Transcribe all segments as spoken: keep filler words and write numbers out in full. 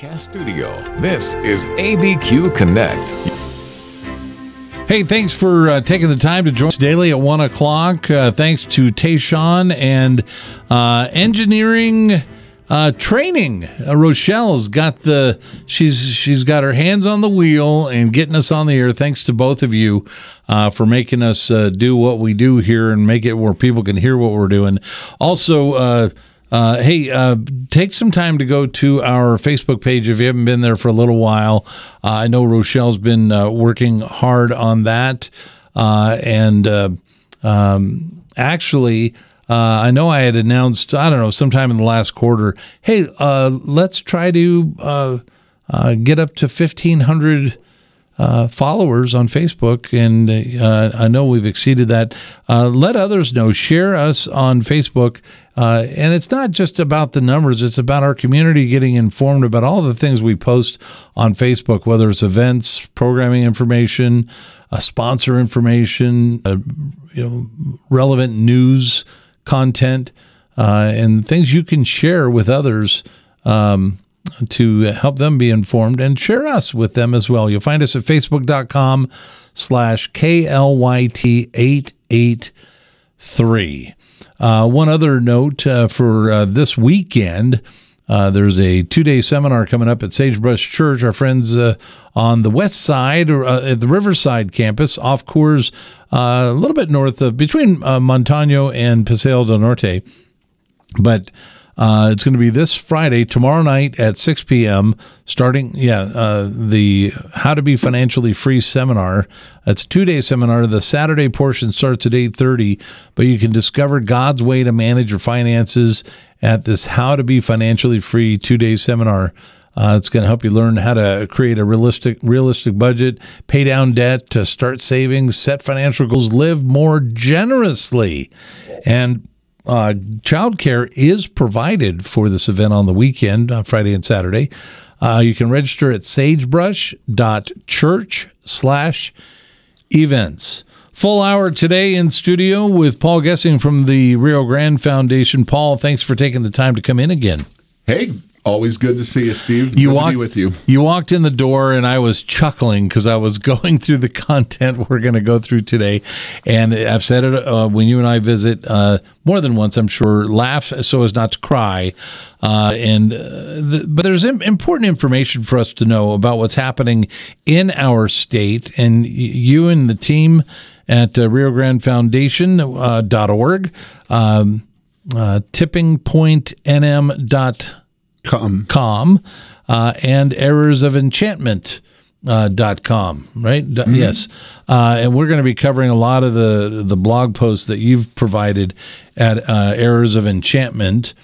Podcast Studio. This is A B Q Connect. Hey, thanks for uh, taking the time to join us daily at one o'clock. Uh, thanks to Tayshawn and uh, engineering uh, training. Uh, Rochelle's got the she's she's got her hands on the wheel and getting us on the air. Thanks to both of you uh, for making us uh, do what we do here and make it where people can hear what we're doing. Also, uh, Uh, hey, uh, take some time to go to our Facebook page if you haven't been there for a little while. Uh, I know Rochelle's been uh, working hard on that. Uh, and uh, um, actually, uh, I know I had announced, I don't know, sometime in the last quarter, hey, uh, let's try to uh, uh, get up to fifteen hundred Uh, followers on Facebook, and uh, I know we've exceeded that. Uh, let others know. Share us on Facebook, uh, and it's not just about the numbers. It's about our community getting informed about all the things we post on Facebook, whether it's events, programming information, uh, sponsor information, uh, you know, relevant news content, uh, and things you can share with others um, to help them be informed, and share us with them as well. You'll find us at facebook.com slash KLYT eight eight three. Uh, one other note uh, for uh, this weekend, uh, there's a two-day seminar coming up at Sagebrush Church. Our friends uh, on the west side, or uh, at the Riverside campus, off Coors, uh, a little bit north of, between uh, Montano and Paseo del Norte. But Uh, it's going to be this Friday, tomorrow night at six p.m., starting, yeah, uh, the How to Be Financially Free seminar. It's a two-day seminar. The Saturday portion starts at eight thirty, but you can discover God's way to manage your finances at this How to Be Financially Free two-day seminar. Uh, it's going to help you learn how to create a realistic realistic budget, pay down debt, to start savings, set financial goals, live more generously. And Uh, childcare is provided for this event on the weekend, on Friday and Saturday. Uh, you can register at sagebrush.church slash events. Full hour today in studio with Paul Gessing from the Rio Grande Foundation. Paul, thanks for taking the time to come in again. Hey, always good to see you, Steve. You good walked, to be with you. You walked in the door, and I was chuckling because I was going through the content we're going to go through today. And I've said it uh, when you and I visit uh, more than once, I'm sure, laugh so as not to cry. Uh, and uh, the, But there's im- important information for us to know about what's happening in our state. And you and the team at uh, Rio Grande Foundation dot org, um, uh, tipping point N M dot com. Com, uh, and errors of enchantment uh, dot com, right? Mm-hmm. Yes. Uh, and we're going to be covering a lot of the, the blog posts that you've provided at uh, Errors of Enchantment.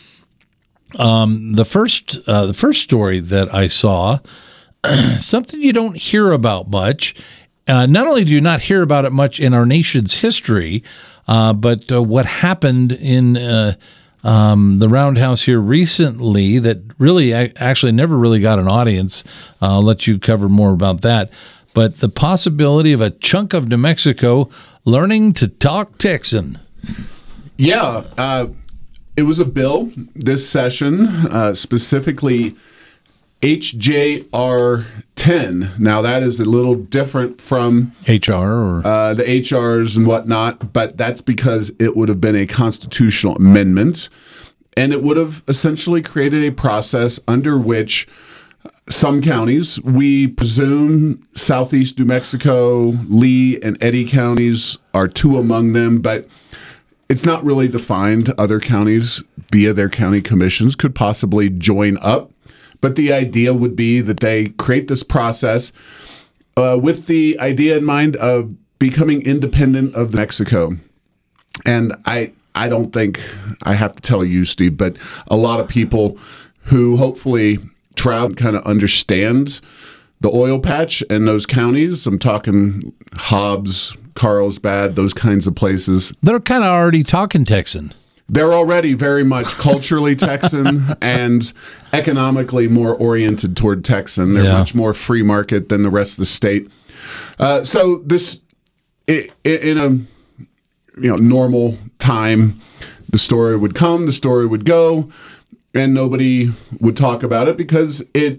Um, the first uh, the first story that I saw, something you don't hear about much. Uh, not only do you not hear about it much in our nation's history, uh, but uh, what happened in uh, Um, the Roundhouse here recently that really a- actually never really got an audience. Uh, I'll let you cover more about that. But the possibility of a chunk of New Mexico learning to talk Texan. Yeah, uh, it was a bill this session, uh, specifically H J R ten. Now, that is a little different from H R or uh, the H Rs and whatnot, but that's because it would have been a constitutional amendment, and it would have essentially created a process under which some counties, we presume Southeast New Mexico, Lee, and Eddy counties are two among them, but it's not really defined. Other counties, via their county commissions, could possibly join up. But the idea would be that they create this process uh, with the idea in mind of becoming independent of Mexico. And I I don't think I have to tell you, Steve, but a lot of people who hopefully travel kind of understand the oil patch in those counties. I'm talking Hobbs, Carlsbad, those kinds of places. They're kind of already talking Texan. They're already very much culturally Texan and economically more oriented toward Texan. They're Yeah. much more free market than the rest of the state. Uh, so this, it, it, in a you know normal time, the story would come, the story would go, and nobody would talk about it because it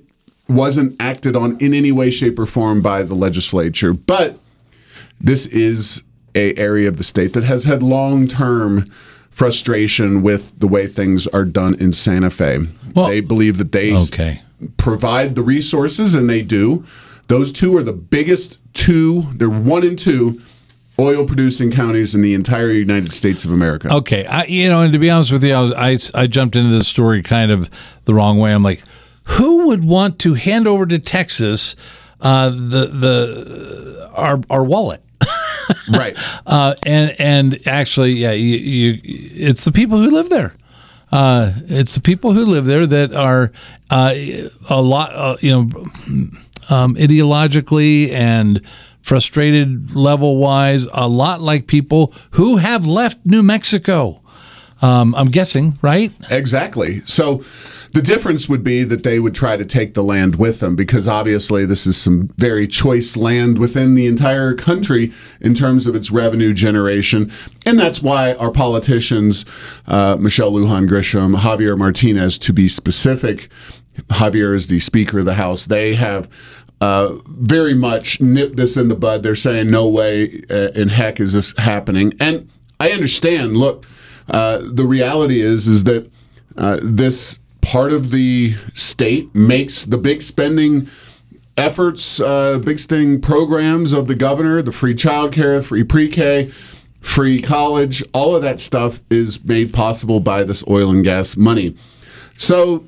wasn't acted on in any way, shape, or form by the legislature. But this is a area of the state that has had long-term frustration with the way things are done in Santa Fe. Well, they believe that they okay. provide the resources, and they do. Those two are the biggest two, they're one and two oil-producing counties in the entire United States of America. Okay, I, you know, and to be honest with you, I was I, I jumped into this story kind of the wrong way. I'm like, who would want to hand over to Texas uh, the the our our wallet? Right. Uh, and and actually, yeah, you, you, it's the people who live there. Uh, it's the people who live there that are uh, a lot, uh, you know, um, ideologically and frustrated level wise, a lot like people who have left New Mexico. Um, I'm guessing, right? Exactly. So the difference would be that they would try to take the land with them, because obviously this is some very choice land within the entire country in terms of its revenue generation. And that's why our politicians, uh, Michelle Lujan Grisham, Javier Martinez, to be specific, Javier is the Speaker of the House, they have uh, very much nipped this in the bud. They're saying, no way uh, in heck is this happening. And I understand, look, uh, the reality is, is that uh, this part of the state makes the big spending efforts, uh, big spending programs of the governor, the free childcare, free pre-K, free college, all of that stuff is made possible by this oil and gas money. So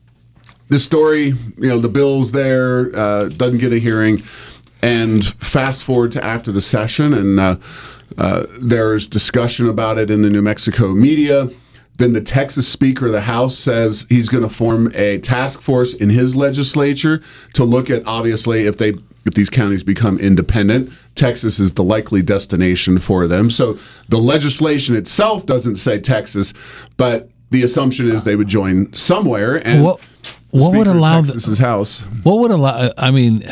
the story, you know, the bill's there, uh, doesn't get a hearing, and fast forward to after the session, and uh, uh, there's discussion about it in the New Mexico media. Then the Texas Speaker of the House says he's going to form a task force in his legislature to look at, obviously, if they if these counties become independent, Texas is the likely destination for them. So the legislation itself doesn't say Texas, but the assumption is they would join somewhere. And what, what would allow Texas's the, House? What would allow? I mean,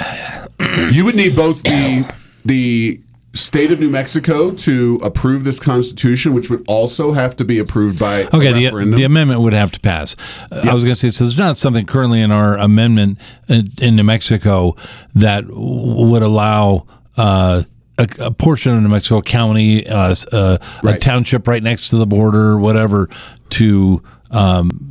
you would need both the the state of New Mexico to approve this Constitution, which would also have to be approved by okay, a the, referendum. the amendment would have to pass. Uh, yep. I was going to say, so there's not something currently in our amendment in, in New Mexico that w- would allow uh, a, a portion of New Mexico County, uh, uh, right. a township right next to the border, whatever, to um,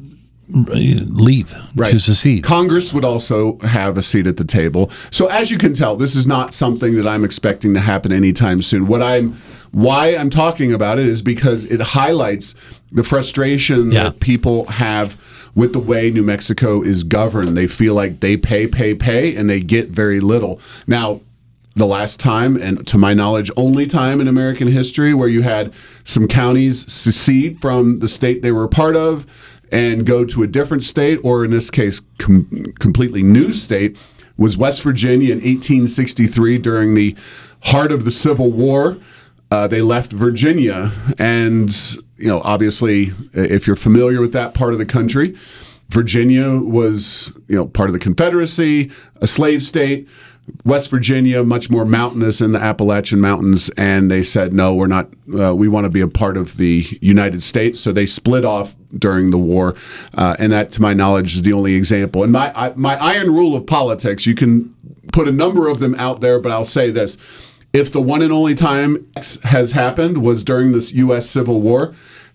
leave, right. to secede. Congress would also have a seat at the table. So as you can tell, this is not something that I'm expecting to happen anytime soon. What I'm, why I'm talking about it is because it highlights the frustration yeah. that people have with the way New Mexico is governed. They feel like they pay, pay, pay, and they get very little. Now, the last time, and to my knowledge, only time in American history where you had some counties secede from the state they were a part of and go to a different state, or in this case, com- completely new state, was West Virginia in eighteen sixty-three during the heart of the Civil War. Uh, they left Virginia, and you know, obviously, if you're familiar with that part of the country, Virginia was, you know, part of the Confederacy, a slave state. West Virginia, much more mountainous in the Appalachian Mountains, and they said, no, we're not, uh, we want to be a part of the United States. So they split off during the war, uh, and that, to my knowledge, is the only example. And my I, my iron rule of politics, you can put a number of them out there, but I'll say this. If the one and only time X has happened was during this U S Civil War,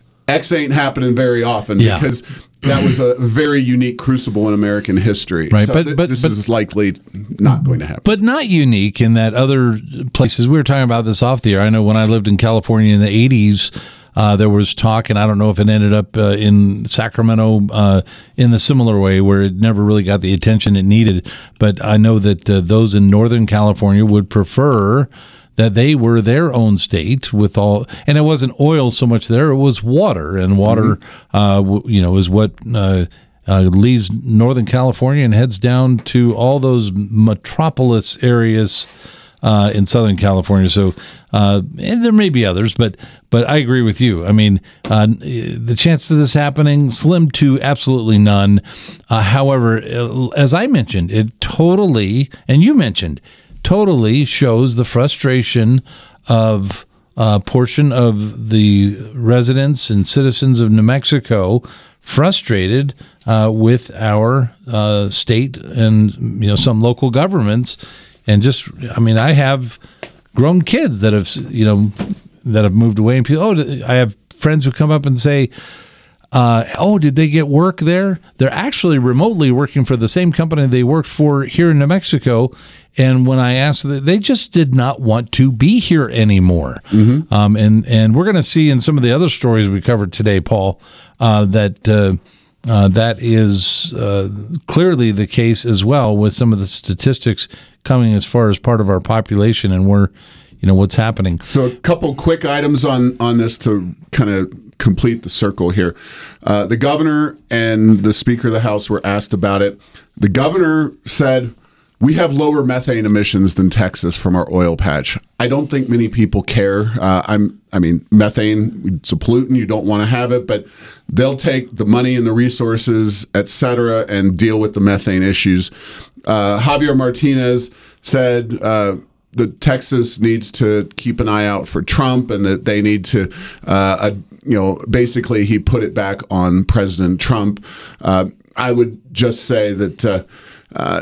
X ain't happening very often yeah. because that was a very unique crucible in American history. Right, so but, th- but this but, is likely not going to happen. But not unique in that other places. We were talking about this off the air. I know when I lived in California in the eighties, uh, there was talk, and I don't know if it ended up uh, in Sacramento uh, in the similar way, where it never really got the attention it needed. But I know that uh, those in Northern California would prefer that they were their own state with all, and it wasn't oil so much there, it was water, and water, mm-hmm. uh, w- you know, is what uh, uh, leaves Northern California and heads down to all those metropolis areas uh, in Southern California. So, uh, and there may be others, but but I agree with you. I mean, uh, the chance of this happening, slim to absolutely none. Uh, however, as I mentioned, it totally, and you mentioned, totally shows the frustration of a portion of the residents and citizens of New Mexico frustrated uh, with our uh, state and you know some local governments, and just I mean I have grown kids that have you know that have moved away, and people. Oh, I have friends who come up and say, uh, "Oh, did they get work there?" They're actually remotely working for the same company they worked for here in New Mexico. And when I asked, they just did not want to be here anymore. Mm-hmm. Um, and, and we're going to see in some of the other stories we covered today, Paul, uh, that uh, uh, that is uh, clearly the case as well with some of the statistics coming as far as part of our population and where, you know, what's happening. So a couple quick items on, on this to kind of complete the circle here. Uh, the governor and the Speaker of the House were asked about it. The governor said, we have lower methane emissions than Texas from our oil patch. I don't think many people care. Uh, I'm, I mean, methane, it's a pollutant. You don't want to have it, but they'll take the money and the resources, et cetera, and deal with the methane issues. Uh, Javier Martinez said uh, that Texas needs to keep an eye out for Trump and that they need to, uh, uh, you know, basically he put it back on President Trump. Uh, I would just say that uh, uh,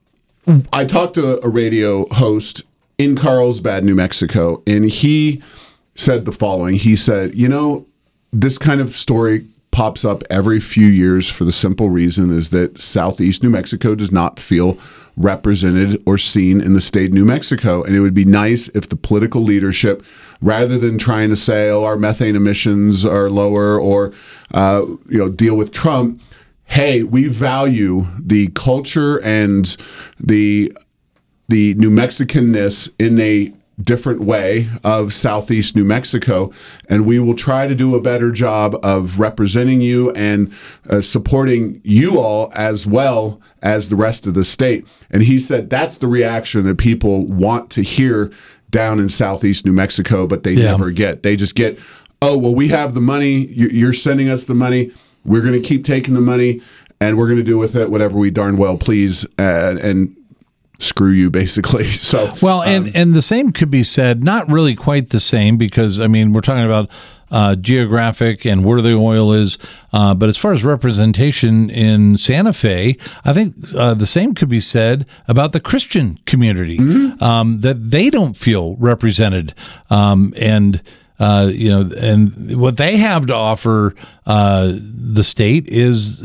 I talked to a radio host in Carlsbad, New Mexico, and he said the following. He said, you know, this kind of story pops up every few years for the simple reason is that Southeast New Mexico does not feel represented or seen in the state of New Mexico. And it would be nice if the political leadership, rather than trying to say, oh, our methane emissions are lower or, uh, you know, deal with Trump, hey, we value the culture and the the New Mexicanness in a different way of Southeast New Mexico, and we will try to do a better job of representing you and uh, supporting you all as well as the rest of the state. And he said that's the reaction that people want to hear down in Southeast New Mexico, but they yeah. never get. They just get, oh, well, we have the money. You're sending us the money. We're going to keep taking the money, and we're going to do with it whatever we darn well please, uh, and screw you, basically. So well, and um, and the same could be said, not really quite the same, because I mean we're talking about uh, geographic and where the oil is, uh, but as far as representation in Santa Fe, I think uh, the same could be said about the Christian community, mm-hmm. um, that they don't feel represented, um, and. Uh, you know, and what they have to offer uh, the state is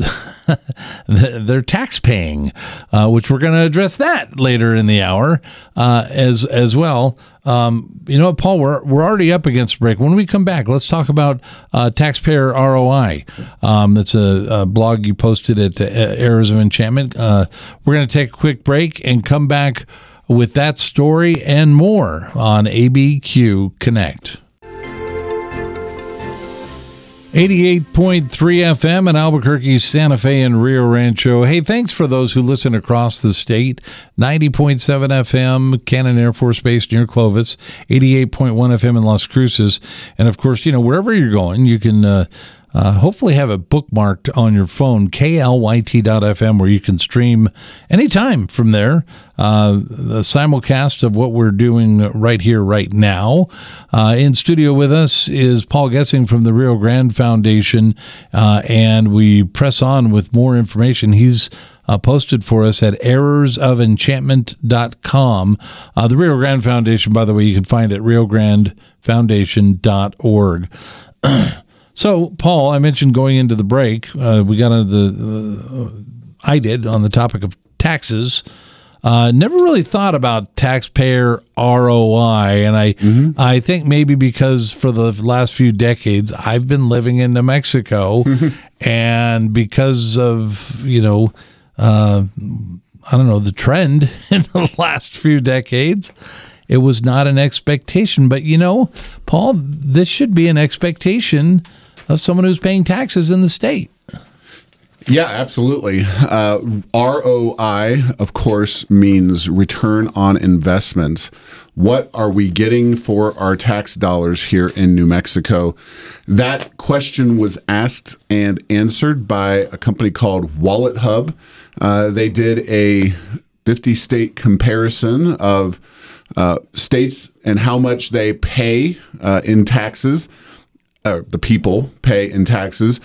their tax paying, uh, which we're going to address that later in the hour uh, as as well. Um, you know what, Paul, we're we're already up against a break. When we come back, let's talk about uh, taxpayer R O I. Um, it's a, a blog you posted at uh, Errors of Enchantment. Uh, we're going to take a quick break and come back with that story and more on A B Q Connect. eighty-eight point three F M in Albuquerque, Santa Fe, and Rio Rancho. Hey, thanks for those who listen across the state. ninety point seven F M, Cannon Air Force Base near Clovis. eighty-eight point one F M in Las Cruces. And, of course, you know, wherever you're going, you can uh, uh, hopefully have it bookmarked on your phone, K L Y T dot F M, where you can stream anytime from there. Uh, the simulcast of what we're doing right here, right now. Uh, in studio with us is Paul Gessing from the Rio Grande Foundation, uh, and we press on with more information. He's uh, posted for us at errors of enchantment dot com. Uh, the Rio Grande Foundation, by the way, you can find at rio grande foundation dot org. So, Paul, I mentioned going into the break, uh, we got into the, uh, I did, on the topic of taxes. Uh, never really thought about taxpayer R O I, and I mm-hmm. I think maybe because for the last few decades I've been living in New Mexico, mm-hmm. and because of, you know, uh, I don't know, the trend in the last few decades, it was not an expectation. But, you know, Paul, this should be an expectation of someone who's paying taxes in the state. Yeah, absolutely. Uh, R O I, of course, means return on investment. What are we getting for our tax dollars here in New Mexico? That question was asked and answered by a company called Wallet Hub. Uh, they did a fifty-state comparison of uh, states and how much they pay uh, in taxes, uh, the people pay in taxes,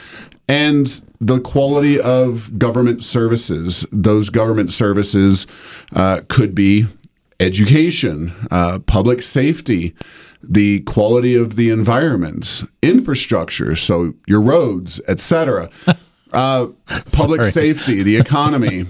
and the quality of government services. Those government services uh, could be education, uh, public safety, the quality of the environment, infrastructure, so your roads, et cetera, uh, public safety, the economy.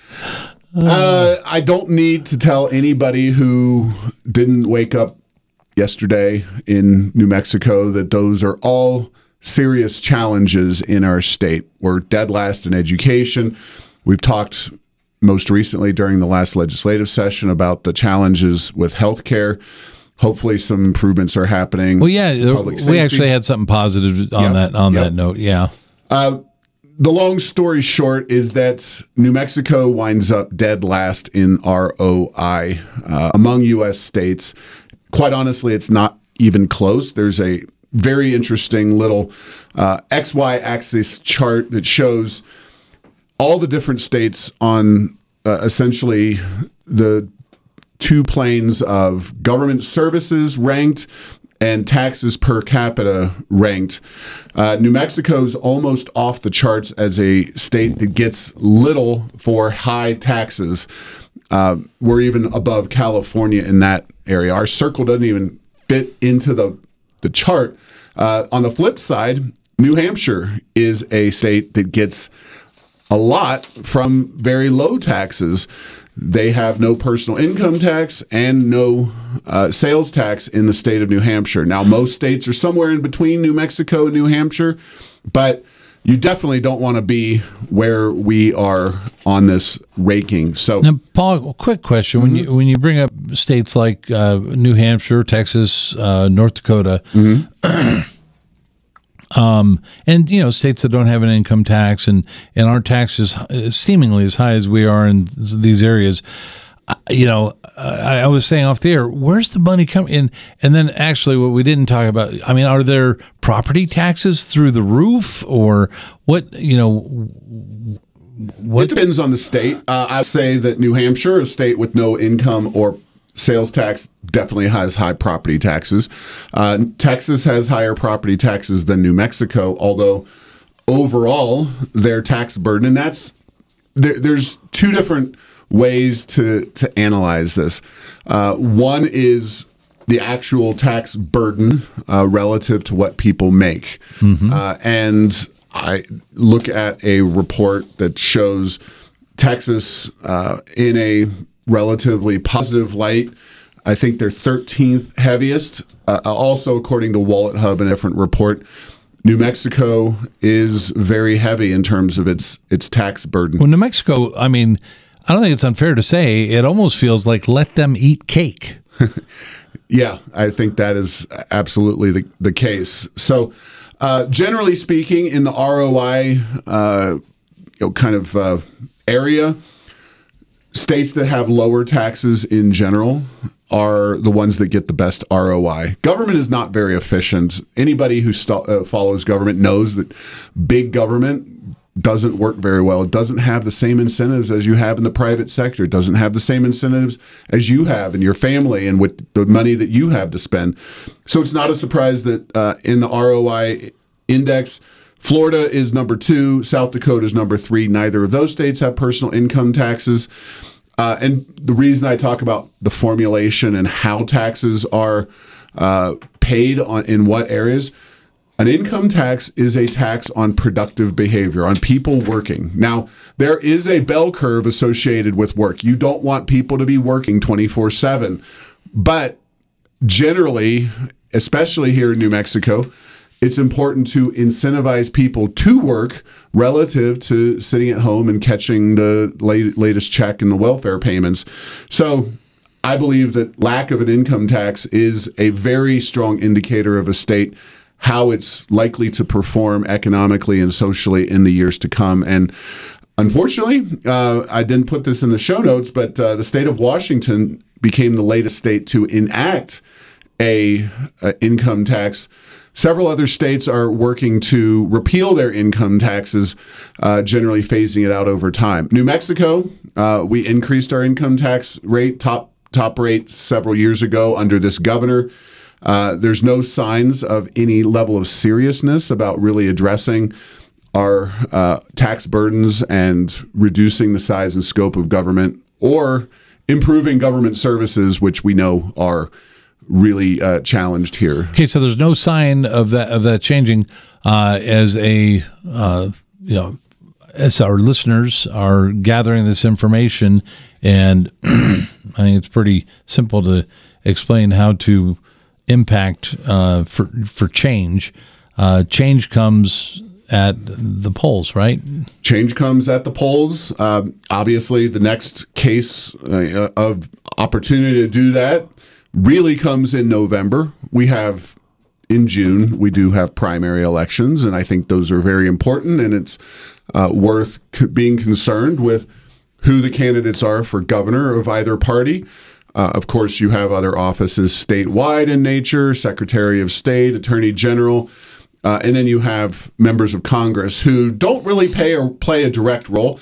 Uh, I don't need to tell anybody who didn't wake up yesterday in New Mexico that those are all serious challenges in our state. We're dead last in education. We've talked most recently during the last legislative session about the challenges with healthcare. Hopefully some improvements are happening. Well, yeah, we actually had something positive on yep, that on yep. that note. Yeah. Uh, the long story short is that New Mexico winds up dead last in R O I uh, among U S states. Quite honestly, it's not even close. There's a very interesting little uh, X Y axis chart that shows all the different states on uh, essentially the two planes of government services ranked and taxes per capita ranked. Uh, New Mexico's almost off the charts as a state that gets little for high taxes. Uh, we're even above California in that area. Our circle doesn't even fit into the, the chart. Uh, on the flip side, New Hampshire is a state that gets a lot from very low taxes. They have no personal income tax and no uh, sales tax in the state of New Hampshire. Now, most states are somewhere in between New Mexico and New Hampshire, but you definitely don't want to be where we are on this ranking. So, now, Paul, quick question: mm-hmm. when you when you bring up states like uh, New Hampshire, Texas, uh, North Dakota. Mm-hmm. Um, and, you know, states that don't have an income tax and, and aren't taxes seemingly as high as we are in these areas, you know, I, I was saying off the air, where's the money coming in? And then actually what we didn't talk about, I mean, are there property taxes through the roof or what, you know, what? It depends on the state. Uh, I say that New Hampshire, a state with no income or sales tax, definitely has high property taxes. Uh, Texas has higher property taxes than New Mexico, although overall their tax burden, and that's there, there's two different ways to to analyze this. Uh, one is the actual tax burden uh, relative to what people make, mm-hmm. uh, and I look at a report that shows Texas uh, in a relatively positive light. I think they're thirteenth heaviest. Uh, also, according to Wallet Hub, and a different report, New Mexico is very heavy in terms of its its tax burden. Well, New Mexico, I mean, I don't think it's unfair to say it almost feels like let them eat cake. Yeah, I think that is absolutely the, the case. So, uh, generally speaking, in the R O I uh, you know, kind of uh, area, states that have lower taxes in general are the ones that get the best R O I. Government is not very efficient. Anybody who st- uh, follows government knows that big government doesn't work very well. It doesn't have the same incentives as you have in the private sector. It doesn't have the same incentives as you have in your family and with the money that you have to spend. So it's not a surprise that uh, in the R O I index, Florida is number two, South Dakota is number three. Neither of those states have personal income taxes. Uh, and the reason I talk about the formulation and how taxes are uh, paid on in what areas, an income tax is a tax on productive behavior, on people working. Now, there is a bell curve associated with work. You don't want people to be working twenty-four seven. But generally, especially here in New Mexico, it's important to incentivize people to work relative to sitting at home and catching the late, latest check and the welfare payments. So I believe that lack of an income tax is a very strong indicator of a state, how it's likely to perform economically and socially in the years to come. And unfortunately, uh, I didn't put this in the show notes, but uh, the state of Washington became the latest state to enact a, a income tax. Several other states are working to repeal their income taxes, uh, generally phasing it out over time. New Mexico, uh, we increased our income tax rate, top top rate several years ago under this governor. Uh, there's no signs of any level of seriousness about really addressing our uh, tax burdens and reducing the size and scope of government, or improving government services, which we know are really uh, challenged here. Okay, so there's no sign of that of that changing uh, as a uh, you know as our listeners are gathering this information, and I think it's pretty simple to explain how to impact uh, for for change. Uh, change comes at the polls, right? Change comes at the polls. Um, obviously, the next case uh, of opportunity to do that really comes in November. We have, in June, we do have primary elections, and I think those are very important, and it's uh, worth c- being concerned with who the candidates are for governor of either party. Uh, of course, you have other offices statewide in nature, Secretary of State, Attorney General, uh, and then you have members of Congress who don't really pay or play a direct role.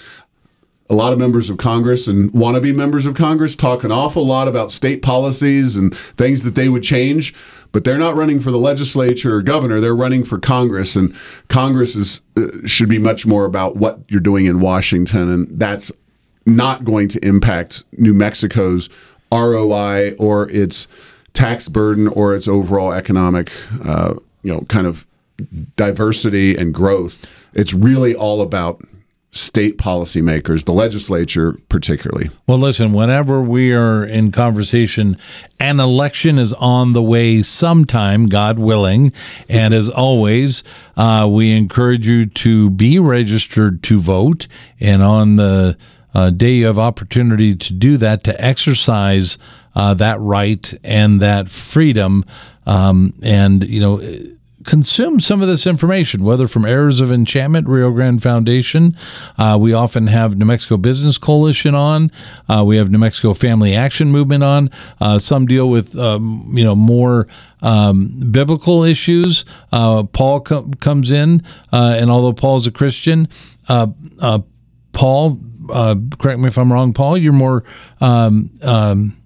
A lot of members of Congress and wannabe members of Congress talk an awful lot about state policies and things that they would change, but they're not running for the legislature or governor. They're running for Congress, and Congress is uh, should be much more about what you're doing in Washington, and that's not going to impact New Mexico's R O I or its tax burden or its overall economic, uh, you know, kind of diversity and growth. It's really all about state policymakers, the legislature particularly. Well, listen, whenever we are in conversation, an election is on the way sometime, God willing. And as always, uh, we encourage you to be registered to vote. And on the uh, day you have opportunity to do that, to exercise uh, that right and that freedom. Um, and, you know, consume some of this information, whether from Heirs of Enchantment, Rio Grande Foundation. Uh, we often have New Mexico Business Coalition on. Uh, we have New Mexico Family Action Movement on. Uh, some deal with, um, you know, more um, biblical issues. Uh, Paul com- comes in, uh, and although Paul's a Christian, uh, uh, Paul, uh, correct me if I'm wrong, Paul, you're more um, um,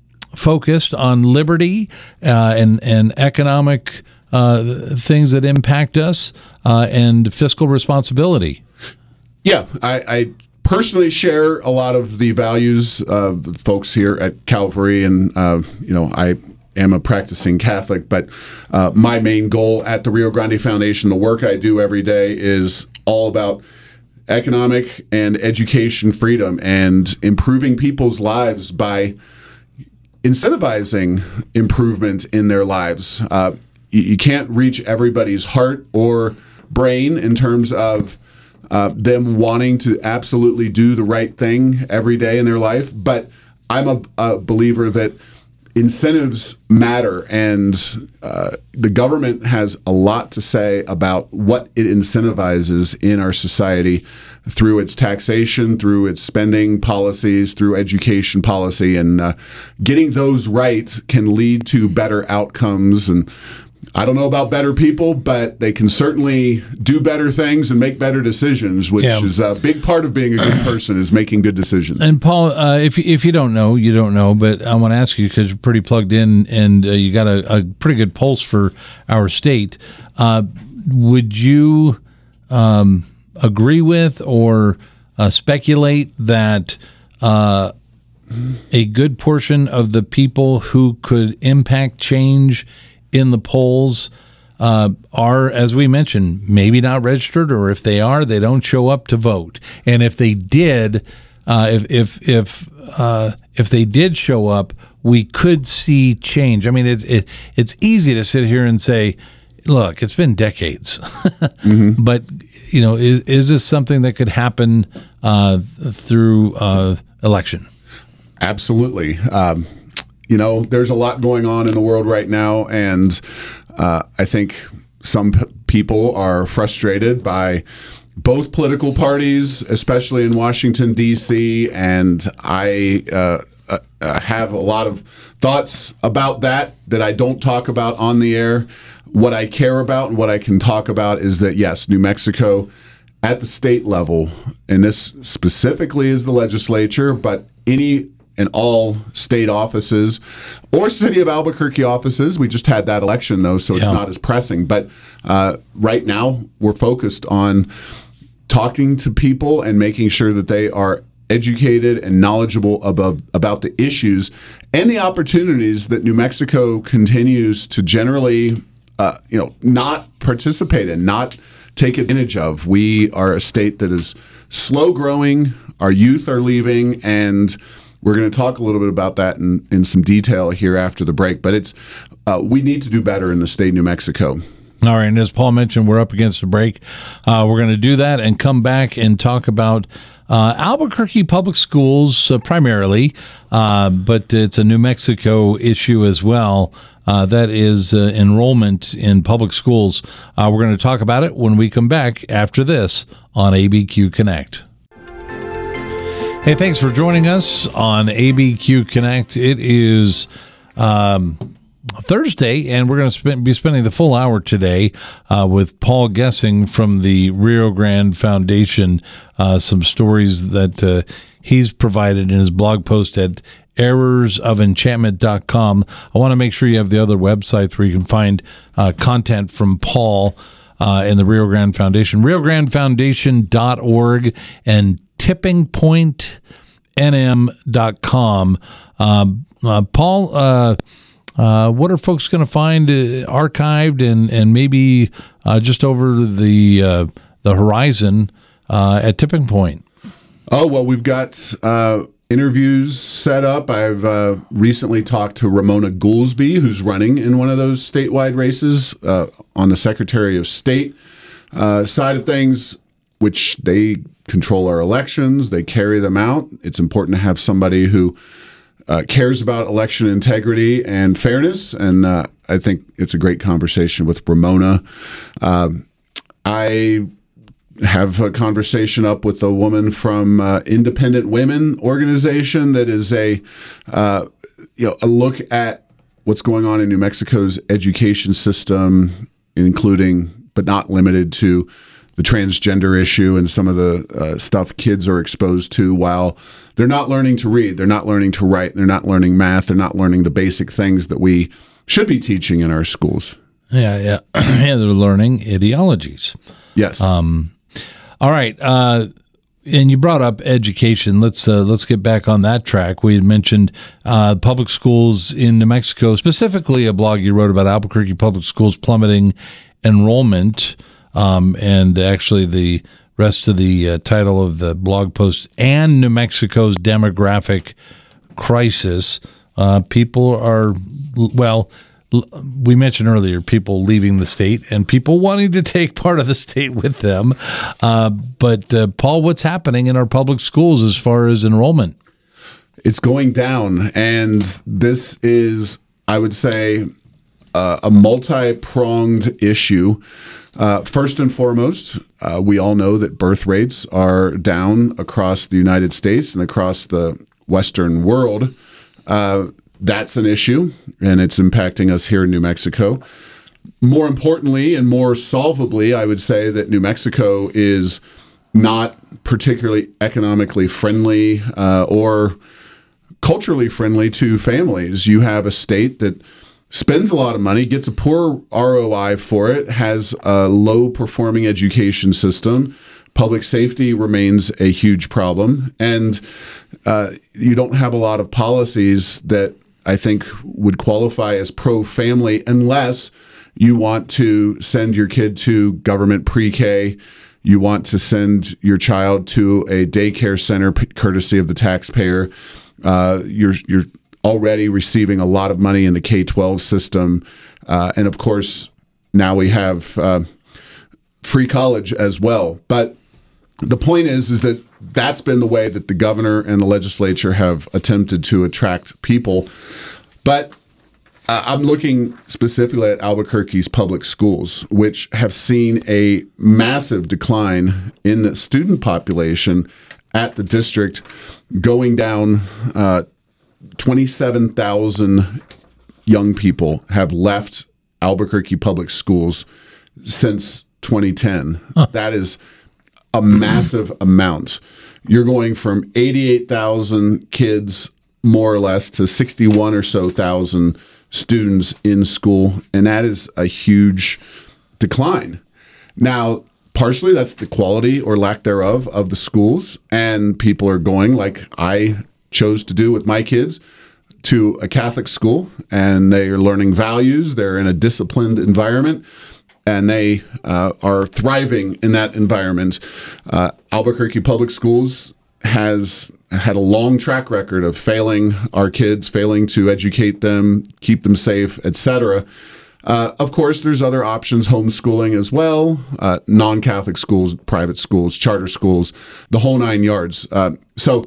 focused on liberty uh, and, and economic Uh, things that impact us uh, and fiscal responsibility. Yeah, I, I personally share a lot of the values of the folks here at Calvary, and uh, you know, I am a practicing Catholic, but uh, my main goal at the Rio Grande Foundation, the work I do every day, is all about economic and education freedom and improving people's lives by incentivizing improvement in their lives. Uh, You can't reach everybody's heart or brain in terms of uh, them wanting to absolutely do the right thing every day in their life. But I'm a, a believer that incentives matter, and uh, the government has a lot to say about what it incentivizes in our society through its taxation, through its spending policies, through education policy. And uh, getting those right can lead to better outcomes. And I don't know about better people, but they can certainly do better things and make better decisions, which yeah. is a big part of being a good person, is making good decisions. And Paul, uh, if if you don't know, you don't know, but I want to ask you, because you're pretty plugged in and uh, you got a, a pretty good pulse for our state. Uh, would you um, agree with or uh, speculate that uh, a good portion of the people who could impact change in the polls uh, are, as we mentioned, maybe not registered, or if they are, they don't show up to vote? And if they did, uh, if if if uh, if they did show up, we could see change. I mean, it's it, it's easy to sit here and say, look, it's been decades, mm-hmm. but you know, is is this something that could happen uh, through uh, election? Absolutely. Um, You know, there's a lot going on in the world right now, and uh, I think some p- people are frustrated by both political parties, especially in Washington, D C, and I uh, uh, have a lot of thoughts about that that I don't talk about on the air. What I care about and what I can talk about is that, yes, New Mexico at the state level, and this specifically is the legislature, but any in all state offices or city of Albuquerque offices. We just had that election, though, so it's Yeah. not as pressing. But uh, right now, we're focused on talking to people and making sure that they are educated and knowledgeable about, about the issues and the opportunities that New Mexico continues to generally, uh, you know, not participate in, not take advantage of. We are a state that is slow growing. Our youth are leaving, and we're going to talk a little bit about that in, in some detail here after the break. But it's uh, we need to do better in the state of New Mexico. All right, and as Paul mentioned, we're up against a break. Uh, we're going to do that and come back and talk about uh, Albuquerque Public Schools uh, primarily, uh, but it's a New Mexico issue as well. Uh, that is uh, enrollment in public schools. Uh, we're going to talk about it when we come back after this on A B Q Connect. Hey, thanks for joining us on A B Q Connect. It is Um, Thursday, and we're going to spend, be spending the full hour today uh, with Paul Gessing from the Rio Grande Foundation. Uh, some stories that uh, he's provided in his blog post at errors of enchantment dot com. I want to make sure you have the other websites where you can find uh, content from Paul uh, and the Rio Grande Foundation, rio grande foundation dot org and tipping point n m dot com. Um, uh, Paul, uh, Uh, what are folks going to find uh, archived and and maybe uh, just over the uh, the horizon uh, at Tipping Point? Oh, well, we've got uh, interviews set up. I've uh, recently talked to Ramona Goolsby, who's running in one of those statewide races uh, on the Secretary of State uh, side of things, which they control our elections. They carry them out. It's important to have somebody who Uh, cares about election integrity and fairness, and uh, I think it's a great conversation with Ramona. Um, I have a conversation up with a woman from uh, Independent Women organization that is a uh, you know a look at what's going on in New Mexico's education system, including but not limited to the transgender issue and some of the uh, stuff kids are exposed to while they're not learning to read, they're not learning to write, they're not learning math, they're not learning the basic things that we should be teaching in our schools. Yeah, yeah. yeah they're learning ideologies. Yes. Um, all right. Uh, and you brought up education. Let's uh, let's get back on that track. We had mentioned uh, public schools in New Mexico, specifically a blog you wrote about Albuquerque public schools plummeting enrollment. Um, and actually the rest of the uh, title of the blog post, and New Mexico's demographic crisis. Uh, people are, well, l- we mentioned earlier, people leaving the state and people wanting to take part of the state with them. Uh, but, uh, Paul, what's happening in our public schools as far as enrollment? It's going down, and this is, I would say, Uh, a multi-pronged issue. Uh, first and foremost, uh, we all know that birth rates are down across the United States and across the Western world. Uh, that's an issue, and it's impacting us here in New Mexico. More importantly and more solvably, I would say that New Mexico is not particularly economically friendly uh, or culturally friendly to families. You have a state that spends a lot of money, gets a poor R O I for it, has a low-performing education system. Public safety remains a huge problem. And uh, you don't have a lot of policies that I think would qualify as pro-family unless you want to send your kid to government pre-K, you want to send your child to a daycare center p- courtesy of the taxpayer. Uh, you're you're already receiving a lot of money in the K twelve system. Uh, and of course, now we have uh, free college as well. But the point is, is that that's been the way that the governor and the legislature have attempted to attract people. But uh, I'm looking specifically at Albuquerque's public schools, which have seen a massive decline in the student population at the district, going down uh, twenty-seven thousand young people have left Albuquerque public schools since twenty ten. Huh. That is a massive amount. You're going from eighty-eight thousand kids more or less to sixty-one or so thousand students in school, and that is a huge decline. Now, partially that's the quality or lack thereof of the schools, and people are going, like I chose to do with my kids, to a Catholic school, and they are learning values. They're in a disciplined environment, and they uh, are thriving in that environment. Uh, Albuquerque Public Schools has had a long track record of failing our kids, failing to educate them, keep them safe, et cetera. Uh, of course, there's other options, homeschooling as well, uh, non-Catholic schools, private schools, charter schools, the whole nine yards. Uh, so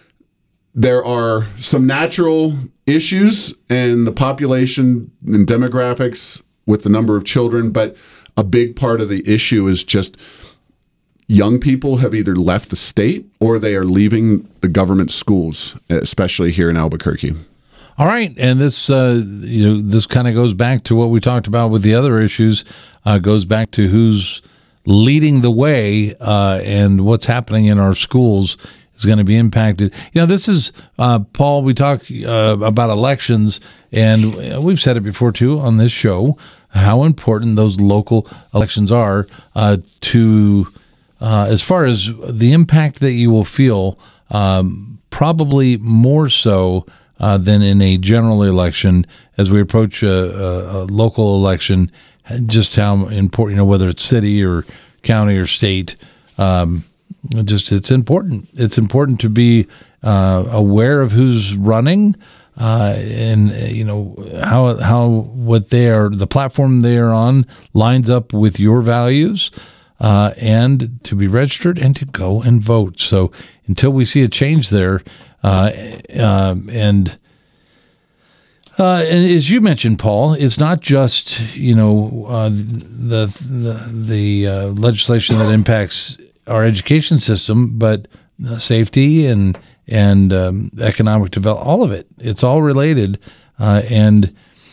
there are some natural issues in the population and demographics with the number of children, but a big part of the issue is just young people have either left the state or they are leaving the government schools, especially here in Albuquerque. All right, and this uh, you know this kind of goes back to what we talked about with the other issues. Uh, goes back to who's leading the way uh, and what's happening in our schools is going to be impacted. You know, this is uh, Paul. We talk uh, about elections, and we've said it before too on this show how important those local elections are uh, to uh, as far as the impact that you will feel. Um, probably more so. Uh, than in a general election, as we approach a, a, a local election, just how important, you know, whether it's city or county or state, um, just it's important. It's important to be uh, aware of who's running uh, and, you know, how how what they are, the platform they are on lines up with your values, uh, and to be registered and to go and vote. So until we see a change there, Uh, uh, and uh, and as you mentioned, Paul, it's not just you know uh, the the, the uh, legislation that impacts our education system, but uh, safety and and um, economic development. All of it. It's all related, uh, and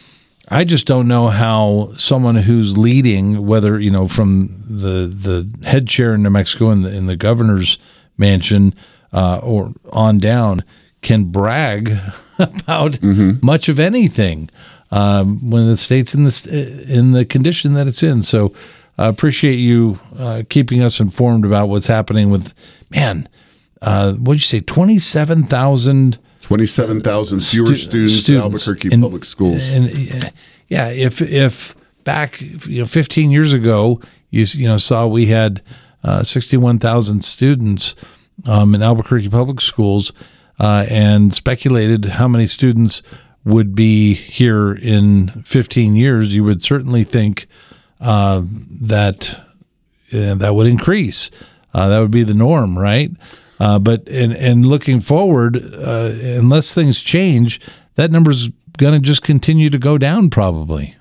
I just don't know how someone who's leading, whether you know from the the head chair in New Mexico and the, in the governor's mansion. Uh, or on down, can brag about mm-hmm. much of anything um, when the state's in the in the condition that it's in. So, I uh, appreciate you uh, keeping us informed about what's happening with man. Uh, what did you say? Twenty-seven thousand. Twenty-seven thousand fewer stu- students, students in Albuquerque and, public schools. And, and yeah, if if back you know fifteen years ago, you you know saw we had uh, sixty-one thousand students. Um, in Albuquerque Public Schools, uh, and speculated how many students would be here in fifteen years, you would certainly think uh, that uh, that would increase. Uh, that would be the norm, right? Uh, but and and looking forward, uh, unless things change, that number's going to just continue to go down, probably.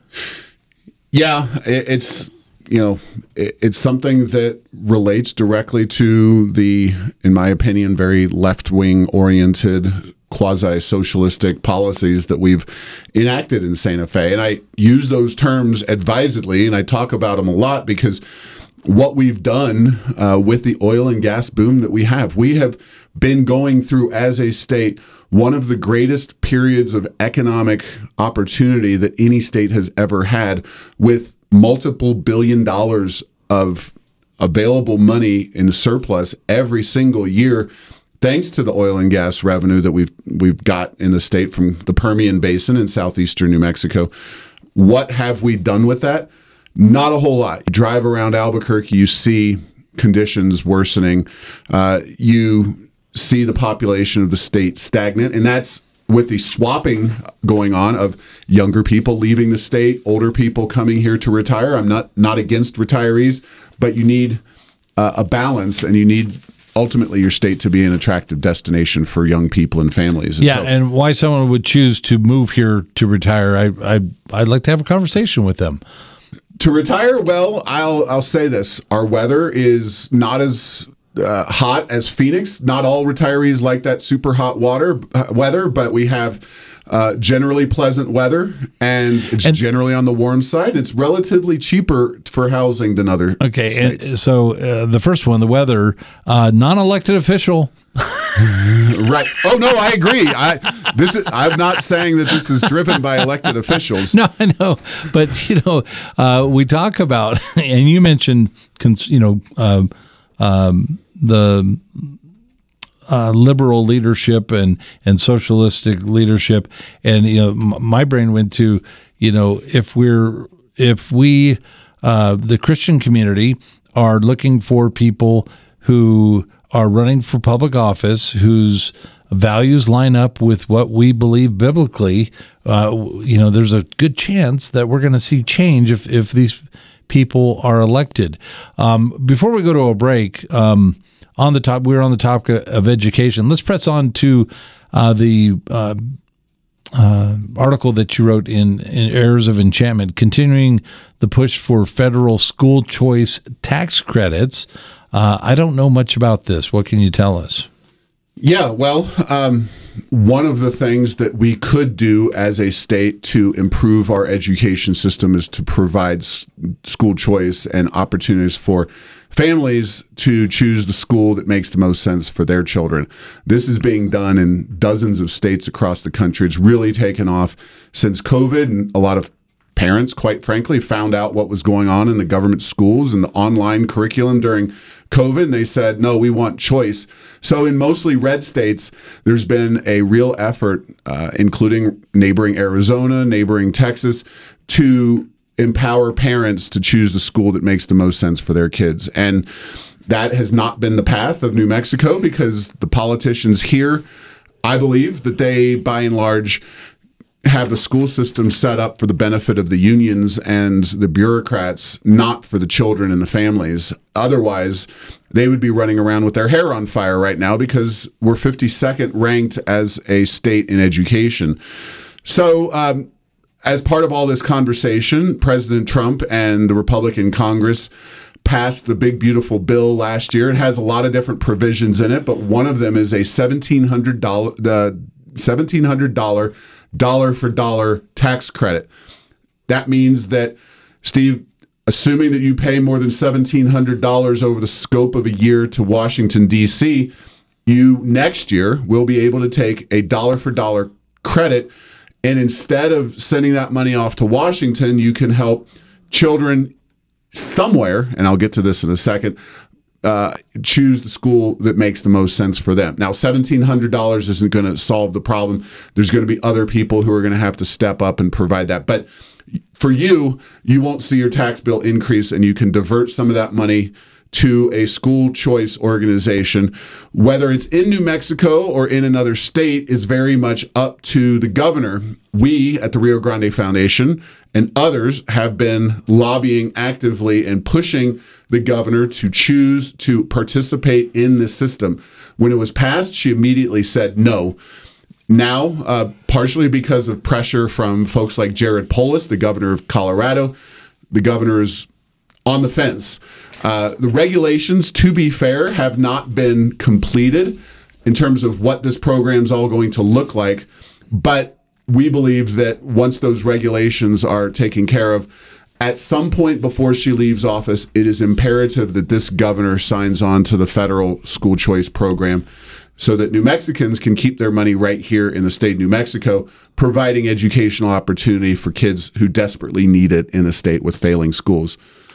Yeah, it, it's. You know, it's something that relates directly to the, in my opinion, very left-wing oriented quasi-socialistic policies that we've enacted in Santa Fe. And I use those terms advisedly, and I talk about them a lot because what we've done uh, with the oil and gas boom that we have, we have been going through as a state one of the greatest periods of economic opportunity that any state has ever had, with multiple billion dollars of available money in surplus every single year, thanks to the oil and gas revenue that we've we've got in the state from the Permian Basin in southeastern New Mexico. What have we done with that? Not a whole lot. You drive around Albuquerque, you see conditions worsening. Uh, you see the population of the state stagnant, and that's with the swapping going on of younger people leaving the state, older people coming here to retire. I'm not not against retirees, but you need uh, a balance, and you need ultimately your state to be an attractive destination for young people and families. And yeah, so, and why someone would choose to move here to retire, I, I I'd like to have a conversation with them. To retire, well, I'll I'll say this: our weather is not as Uh, hot as Phoenix. Not all retirees like that super hot water uh, weather, but we have uh, generally pleasant weather, and it's and, generally on the warm side. It's relatively cheaper for housing than other okay, states. And so uh, the first one, the weather, uh, non-elected official Right. Oh no, I agree. I this is, I'm not saying that this is driven by elected officials. No, I know, but you know, uh, we talk about, and you mentioned, you know, um, um, the uh, liberal leadership and and socialistic leadership, and you know, m- my brain went to, you know, if we're if we uh, the Christian community are looking for people who are running for public office, whose values line up with what we believe biblically, uh, you know, there's a good chance that we're going to see change if, if these people are elected. Um, before we go to a break, um, on the top, we're on the topic of education. Let's press on to uh, the uh, uh, article that you wrote in, in Errors of Enchantment, continuing the push for federal school choice tax credits. Uh, I don't know much about this. What can you tell us? Yeah, well, um, one of the things that we could do as a state to improve our education system is to provide s- school choice and opportunities for families to choose the school that makes the most sense for their children. This is being done in dozens of states across the country. It's really taken off since COVID, and a lot of parents, quite frankly, found out what was going on in the government schools and the online curriculum during COVID, and they said, no, we want choice. So in mostly red states, there's been a real effort, uh, including neighboring Arizona, neighboring Texas, to empower parents to choose the school that makes the most sense for their kids. And that has not been the path of New Mexico, because the politicians here, I believe that they, by and large, have the school system set up for the benefit of the unions and the bureaucrats, not for the children and the families. Otherwise, they would be running around with their hair on fire right now, because we're fifty-second ranked as a state in education. So um, as part of all this conversation, President Trump and the Republican Congress passed the big, beautiful bill last year. It has a lot of different provisions in it, but one of them is a seventeen hundred dollars uh, seventeen hundred dollars dollar for dollar tax credit. That means that, Steve, assuming that you pay more than seventeen hundred dollars over the scope of a year to Washington, D C, you next year will be able to take a dollar for dollar credit. And instead of sending that money off to Washington, you can help children somewhere, and I'll get to this in a second, uh, choose the school that makes the most sense for them. Now, seventeen hundred dollars isn't going to solve the problem. There's going to be other people who are going to have to step up and provide that. But for you, you won't see your tax bill increase, and you can divert some of that money to a school choice organization. Whether it's in New Mexico or in another state is very much up to the governor. We at the Rio Grande Foundation and others have been lobbying actively and pushing the governor to choose to participate in this system. When it was passed, she immediately said no. Now, uh, partially because of pressure from folks like Jared Polis, the governor of Colorado, the governor is on the fence. Uh, the regulations, to be fair, have not been completed in terms of what this program's all going to look like. But we believe that once those regulations are taken care of, at some point before she leaves office, it is imperative that this governor signs on to the federal school choice program so that New Mexicans can keep their money right here in the state of New Mexico, providing educational opportunity for kids who desperately need it in a state with failing schools.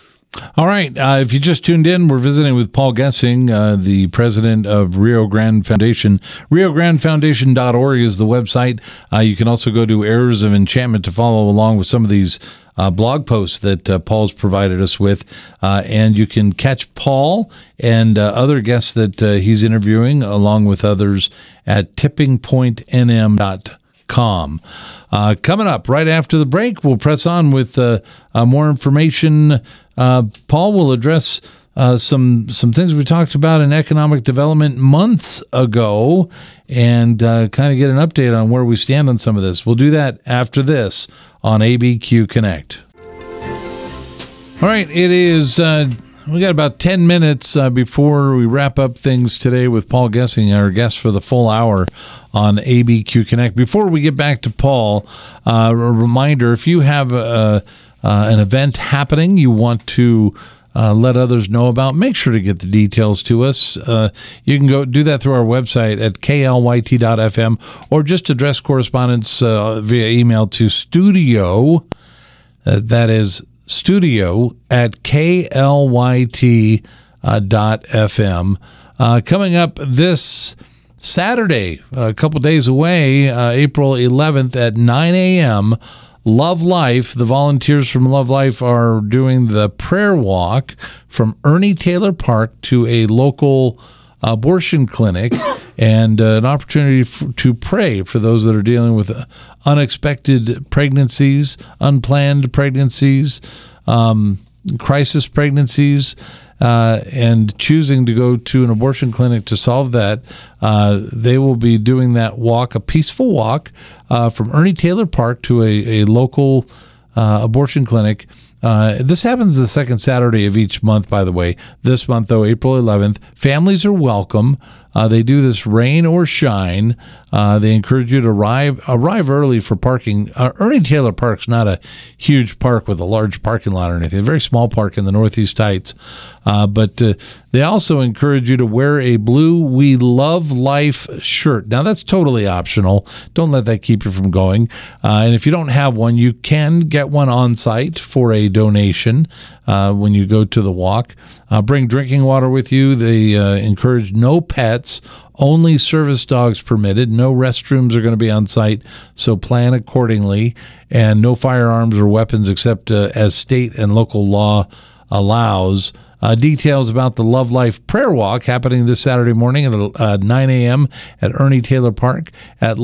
All right. Uh, if you just tuned in, we're visiting with Paul Gessing, uh, the president of Rio Grande Foundation. Rio Grande Foundation dot org is the website. Uh, you can also go to Errors of Enchantment to follow along with some of these uh, blog posts that uh, Paul's provided us with. Uh, and you can catch Paul and uh, other guests that uh, he's interviewing, along with others, at tipping point n m dot com. Uh, coming up right after the break, we'll press on with uh, uh, more information. Uh, Paul will address uh, some some things we talked about in economic development months ago, and uh, kind of get an update on where we stand on some of this. We'll do that after this on A B Q Connect. All right, it is. Uh, we got about ten minutes uh, before we wrap up things today with Paul Gessing, our guest for the full hour on A B Q Connect. Before we get back to Paul, uh, a reminder: if you have a Uh, an event happening, you want to uh, let others know about, make sure to get the details to us. Uh, you can go do that through our website at k l y t dot f m, or just address correspondence uh, via email to studio, uh, that is studio at k l y t dot f m. Uh, coming up this Saturday, a couple days away, uh, April eleventh at nine a.m., Love Life, the volunteers from Love Life are doing the prayer walk from Ernie Taylor Park to a local abortion clinic, and uh, an opportunity f- to pray for those that are dealing with unexpected pregnancies, unplanned pregnancies, um, crisis pregnancies, uh, and choosing to go to an abortion clinic to solve that. Uh, they will be doing that walk, a peaceful walk uh, from Ernie Taylor Park to a, a local uh, abortion clinic. Uh, this happens the second Saturday of each month, by the way. This month, though, April eleventh, families are welcome. Uh, they do this rain or shine. Uh, they encourage you to arrive arrive early for parking. Uh, Ernie Taylor Park's not a huge park with a large parking lot or anything. A very small park in the Northeast Heights. Uh, but uh, they also encourage you to wear a blue We Love Life shirt. Now, that's totally optional. Don't let that keep you from going. Uh, and if you don't have one, you can get one on site for a donation uh, when you go to the walk. Uh, bring drinking water with you. They uh, encourage no pets, only service dogs permitted. No restrooms are going to be on site, so plan accordingly. And no firearms or weapons except uh, as state and local law allows. Uh, details about the Love Life Prayer Walk happening this Saturday morning at uh, nine a.m. at Ernie Taylor Park at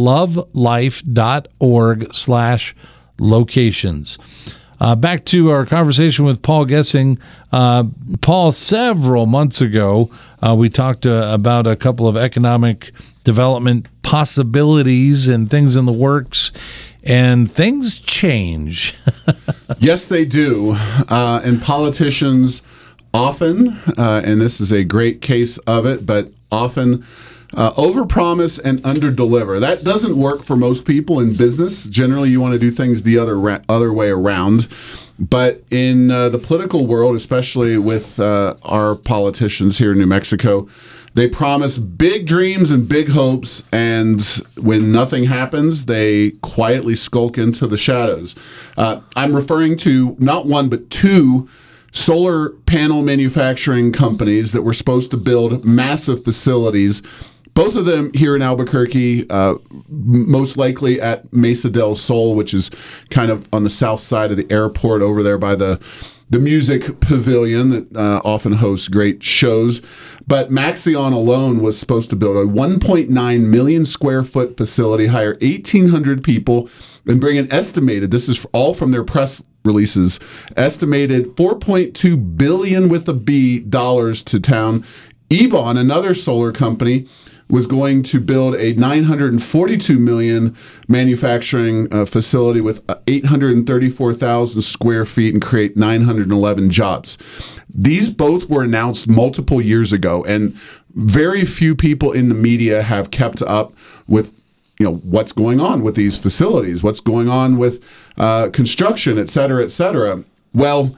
lovelife.org slash locations. Uh, back to our conversation with Paul Gessing. Uh, Paul, several months ago, uh, we talked uh, about a couple of economic development possibilities and things in the works, and things change. Yes, they do. Uh, and politicians often, uh, and this is a great case of it, but often uh, overpromise and underdeliver. That doesn't work for most people in business. Generally, you want to do things the other ra- other way around. But in uh, the political world, especially with uh, our politicians here in New Mexico, they promise big dreams and big hopes, and when nothing happens, they quietly skulk into the shadows. Uh, I'm referring to not one, but two solar panel manufacturing companies that were supposed to build massive facilities, both of them here in Albuquerque, uh, most likely at Mesa del Sol, which is kind of on the south side of the airport over there by the the music pavilion that uh, often hosts great shows. But Maxeon alone was supposed to build a one point nine million square foot facility, hire eighteen hundred people, and bring an estimated, this is all from their press releases, estimated four point two billion with a B dollars to town. Ebon, another solar company, was going to build a nine hundred forty-two million manufacturing uh, facility with eight hundred thirty-four thousand square feet and create nine hundred eleven jobs. These both were announced multiple years ago, and very few people in the media have kept up with, you know, what's going on with these facilities, what's going on with uh, construction, et cetera, et cetera. Well,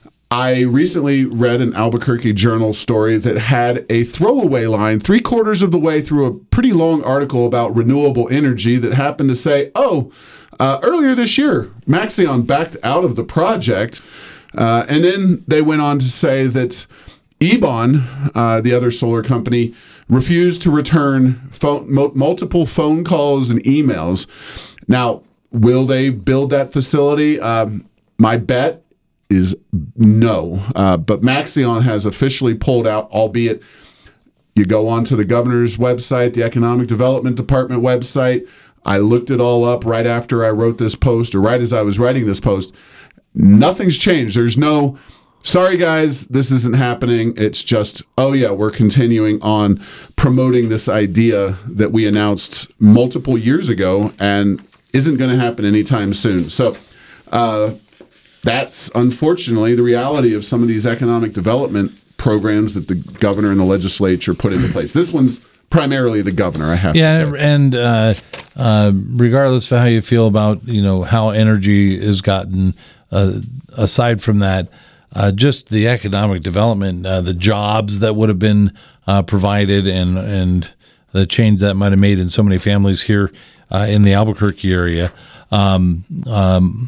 I recently read an Albuquerque Journal story that had a throwaway line three quarters of the way through a pretty long article about renewable energy that happened to say, oh, uh, earlier this year, Maxeon backed out of the project. Uh, and then they went on to say that Ebon, uh, the other solar company, refused to return phone, mo- multiple phone calls and emails. Now, will they build that facility? Um, my bet is no. Uh, but Maxeon has officially pulled out, albeit you go onto the governor's website, the Economic Development Department website. I looked it all up right after I wrote this post, or right as I was writing this post. Nothing's changed. There's no, sorry guys, this isn't happening. It's just, oh yeah, we're continuing on promoting this idea that we announced multiple years ago and isn't going to happen anytime soon. So uh, that's unfortunately the reality of some of these economic development programs that the governor and the legislature put into place. This one's primarily the governor, I have yeah, to say. and uh, uh, regardless of how you feel about, you know, how energy is gotten, uh, aside from that, uh, just the economic development, uh, the jobs that would have been uh, provided, and and the change that might have made in so many families here uh, in the Albuquerque area. Um, um,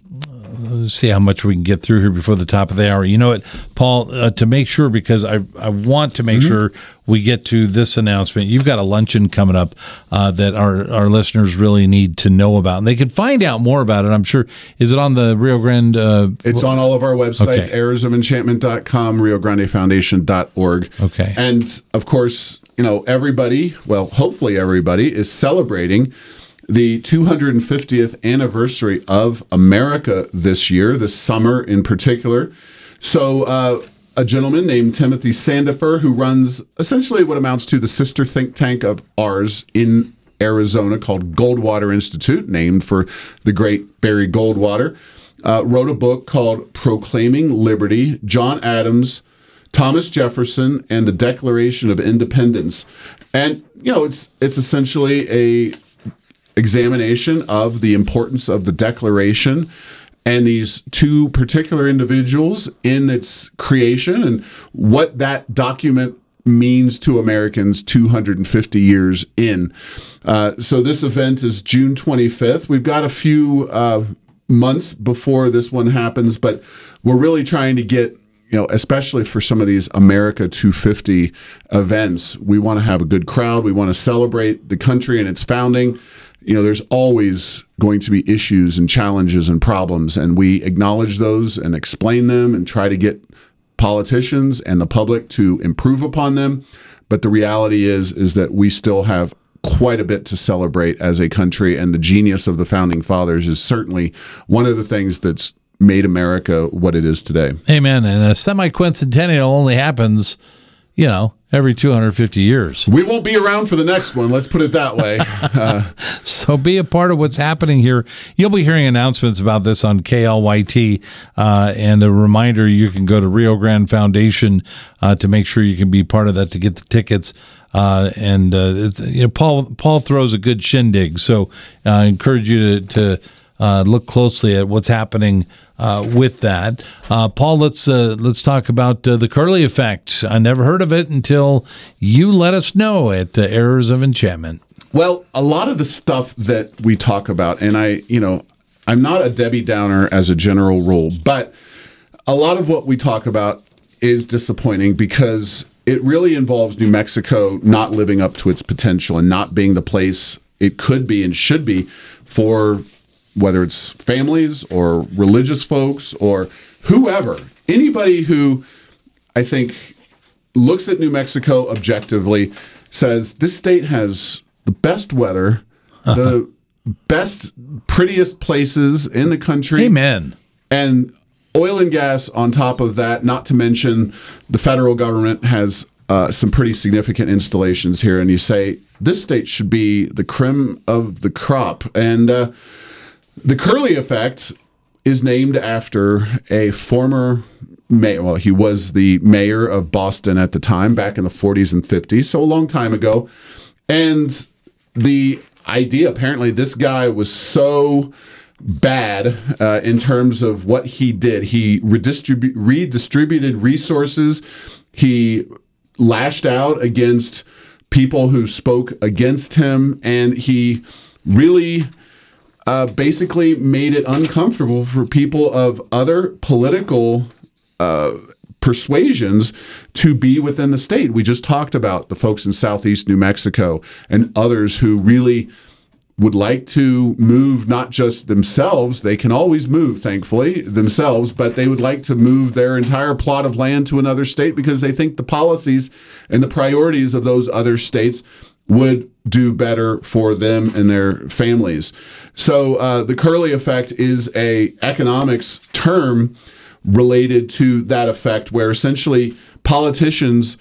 Let's see how much we can get through here before the top of the hour. You know what, Paul, uh, to make sure, because I, I want to make mm-hmm. sure we get to this announcement. You've got a luncheon coming up uh, that our, our listeners really need to know about. And they can find out more about it, I'm sure. Is it on the Rio Grande? Uh, it's on all of our websites, okay. arrows of enchantment dot com, rio grande foundation dot org. Okay. And, of course, you know, everybody, well, hopefully everybody, is celebrating the two hundred fiftieth anniversary of America this year, this summer in particular. So uh, a gentleman named Timothy Sandifer, who runs essentially what amounts to the sister think tank of ours in Arizona called Goldwater Institute, named for the great Barry Goldwater, uh, wrote a book called Proclaiming Liberty, John Adams, Thomas Jefferson, and the Declaration of Independence. And, you know, it's it's essentially a examination of the importance of the Declaration and these two particular individuals in its creation and what that document means to Americans two hundred fifty years in. Uh, so this event is June twenty-fifth. We've got a few uh, months before this one happens, but we're really trying to get, you know, especially for some of these America two fifty events, we want to have a good crowd. We want to celebrate the country and its founding. You know, there's always going to be issues and challenges and problems, and we acknowledge those and explain them and try to get politicians and the public to improve upon them. But the reality is, is that we still have quite a bit to celebrate as a country, and the genius of the Founding Fathers is certainly one of the things that's made America what it is today. Amen. And a semi-quincentennial only happens, you know, every two hundred fifty years. We won't be around for the next one. Let's put it that way. Uh, so be a part of what's happening here. You'll be hearing announcements about this on K L Y T. Uh, and a reminder, you can go to Rio Grande Foundation uh, to make sure you can be part of that to get the tickets. Uh, and uh, it's, you know, Paul Paul throws a good shindig. So uh, I encourage you to, to uh, look closely at what's happening Uh, with that. Uh, Paul, let's uh, let's talk about uh, the Curly effect. I never heard of it until you let us know at uh, Errors of Enchantment. Well, a lot of the stuff that we talk about, and I, you know, I'm not a Debbie Downer as a general rule, but a lot of what we talk about is disappointing because it really involves New Mexico not living up to its potential and not being the place it could be and should be for whether it's families or religious folks or whoever, anybody who I think looks at New Mexico objectively says this state has the best weather, the best, prettiest places in the country. Amen. And oil and gas on top of that, not to mention the federal government has uh, some pretty significant installations here. And you say, this state should be the creme of the crop. And uh, the Curly effect is named after a former mayor. Well, he was the mayor of Boston at the time, back in the forties and fifties, so a long time ago. And the idea, apparently, this guy was so bad uh, in terms of what he did. He redistribu- redistributed resources. He lashed out against people who spoke against him, and he really uh, basically made it uncomfortable for people of other political uh, persuasions to be within the state. We just talked about the folks in Southeast New Mexico and others who really would like to move not just themselves, they can always move, thankfully, themselves, but they would like to move their entire plot of land to another state because they think the policies and the priorities of those other states would do better for them and their families. So uh, the Curly effect is a economics term related to that effect, where essentially politicians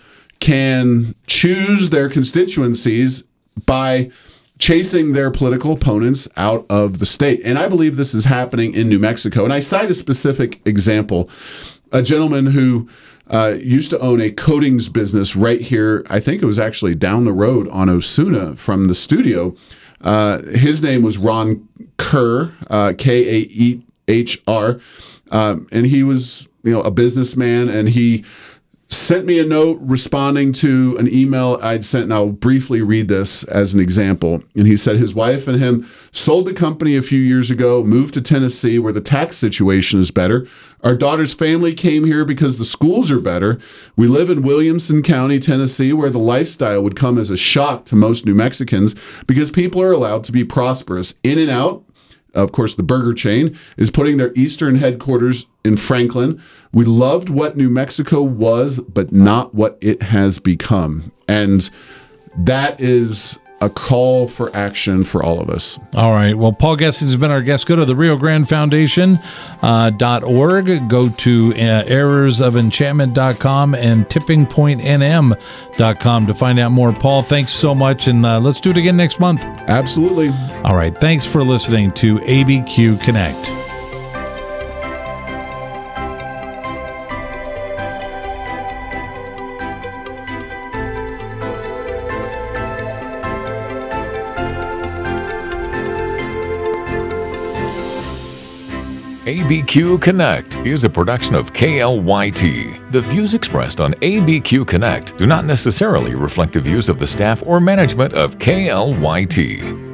can choose their constituencies by chasing their political opponents out of the state. And I believe this is happening in New Mexico. And I cite a specific example. A gentleman who uh, used to own a coatings business right here, I think it was actually down the road on Osuna from the studio. Uh, his name was Ron Kerr, uh, K A E H R. Um, and he was you know, a businessman, and he sent me a note responding to an email I'd sent, and I'll briefly read this as an example. And he said his wife and him sold the company a few years ago, moved to Tennessee where the tax situation is better. Our daughter's family came here because the schools are better. We live in Williamson County, Tennessee, where the lifestyle would come as a shock to most New Mexicans because people are allowed to be prosperous. In and Out, of course, the burger chain, is putting their eastern headquarters in Franklin. We loved what New Mexico was, but not what it has become. And that is a call for action for all of us. All right. Well, Paul Gessing has been our guest. Go to the Rio Grande Foundation uh, dot org. Go to uh, errors of enchantment dot com and tipping point n m dot com to find out more. Paul, thanks so much, and uh, let's do it again next month. Absolutely. All right. Thanks for listening to A B Q Connect. A B Q Connect is a production of K L Y T. The views expressed on A B Q Connect do not necessarily reflect the views of the staff or management of K L Y T.